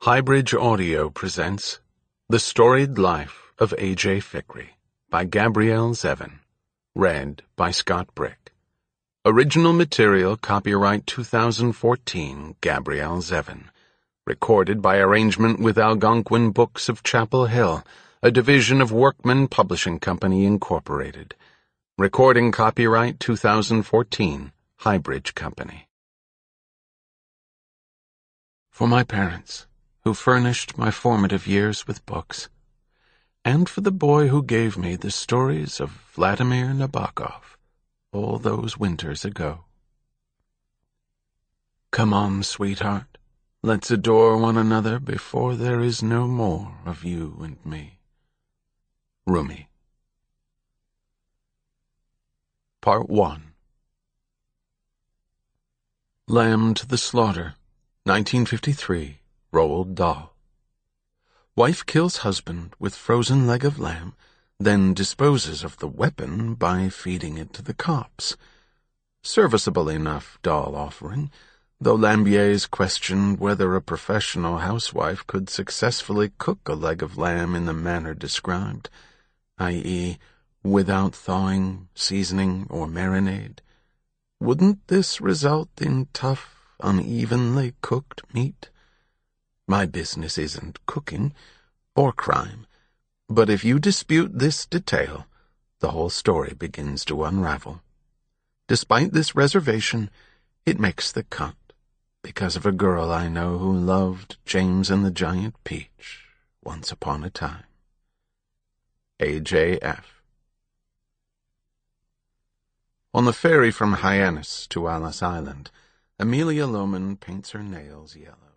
Highbridge Audio presents The Storied Life of A.J. Fikry by Gabrielle Zevin. Read by Scott Brick. Original material copyright 2014 Gabrielle Zevin. Recorded by arrangement with Algonquin Books of Chapel Hill, a division of Workman Publishing Company, Incorporated. Recording copyright 2014 Highbridge Company. For my parents, who furnished my formative years with books, and for the boy who gave me the stories of Vladimir Nabokov all those winters ago. Come on, sweetheart, let's adore one another before there is no more of you and me. Rumi. Part 1. Lamb to the Slaughter, 1953, Roald Dahl. Wife kills husband with frozen leg of lamb, then disposes of the weapon by feeding it to the cops. Serviceable enough Dahl offering, though Lambiers questioned whether a professional housewife could successfully cook a leg of lamb in the manner described, i.e., without thawing, seasoning, or marinade. Wouldn't this result in tough, unevenly cooked meat? My business isn't cooking, or crime, but if you dispute this detail, the whole story begins to unravel. Despite this reservation, it makes the cut, because of a girl I know who loved James and the Giant Peach once upon a time. A.J.F. On the ferry from Hyannis to Alice Island, Amelia Lohman paints her nails yellow.